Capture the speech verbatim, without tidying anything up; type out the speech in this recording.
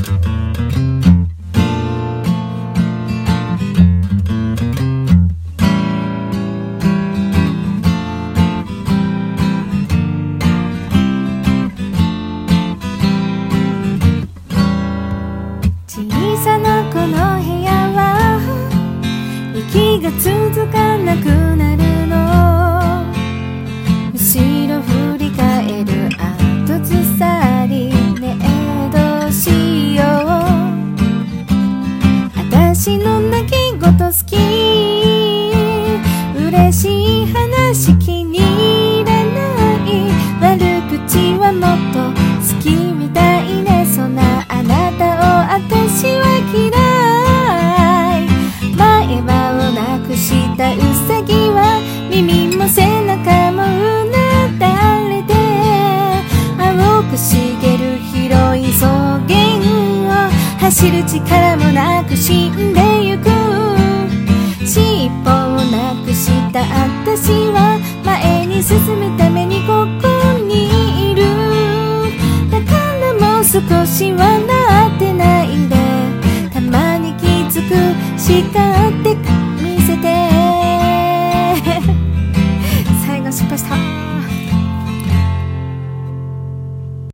小さなこの部屋は息が続かなくなるの。後ろ振り返る後ずさりねえどうしよう。私の泣き言好き、嬉しい話気に入らない、悪口はもっと好きみたいね。そんなあなたを私は嫌い。前歯をなくしたウサギは耳も背中もうなだれて、青く茂る広い草原を走る力もなく死んでゆく。尻尾をなくした私は前に進むためにここにいる。だからもう少しは